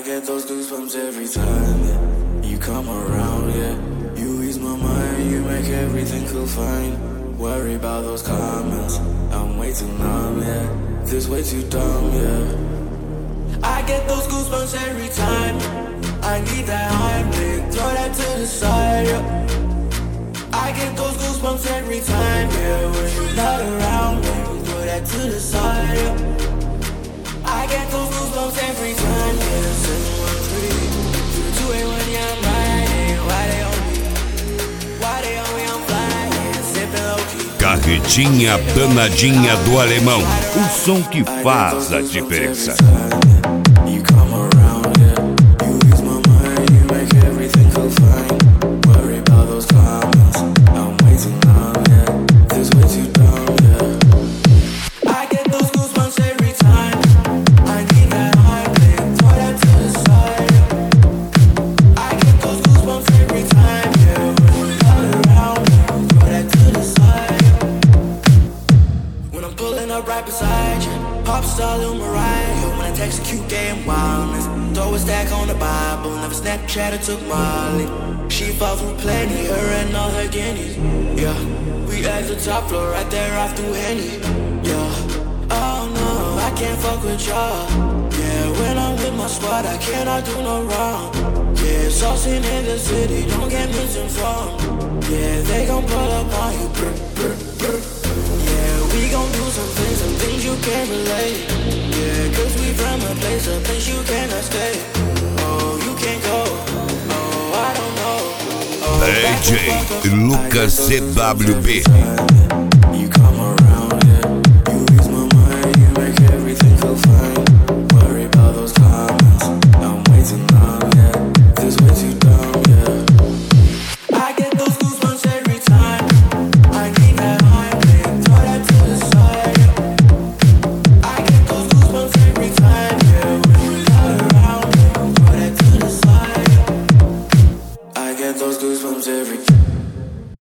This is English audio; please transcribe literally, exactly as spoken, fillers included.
get those goosebumps every time, yeah. You come around, yeah. You ease my mind, you make everything feel fine. Worry about those comments, I'm way too numb, yeah. This way too dumb, yeah. I get those goosebumps every time. I need that Heimlich, throw that to the side, yeah. I get those goosebumps every time, yeah. When you're not around, baby, throw that to the side, yeah. I get those goosebumps every time, yeah. seven one three, two eight one, yeah, I'm riding. Why they on me? Why they on me? I'm flying, sipping low-key. Carretinha danadinha do alemão. O som que faz a diferença. You come around, yeah. You ease my mind, you make everything feel fine. Worry about those comments, I'm way too numb, yeah. This way too dumb, yeah. I get those goosebumps every time. I need that Heimlich, throw that to the side, yeah. I get those goosebumps every time, yeah. When you're not around, throw that to the side, yeah. When I'm pulling up right beside you, pop star Lil Mariah. When I text a cute game wildness, throw a stack on the Bible. Never Snapchat or took Molly. She fought through plenty, her and all her guineas. Yeah, we at the top floor, right there off through Henny. Yeah, oh no, I can't fuck with y'all. Yeah, when I'm with my squad, I cannot do no wrong. Yeah, saucing in the city, don't get misinformed. Yeah, they gon' pull up on you. Brr, brr, brr. Yeah, we gon' do some things, some things you can't relate. Yeah, cause we from a place, a place you cannot stay. Oh, you can't go. Oh, I don't know. Oh, D J Lucas C W B. You come around, yeah. You ease my mind, you make everything feel fine. Worry about those comments, I'm way too numb, yeah. This way too dumb, yeah. I get those goosebumps every time. I need that Heimlich, throw that to the side, yeah. I get those goosebumps every time, yeah. When you're not around, throw that to the side, yeah. I get those goosebumps every time.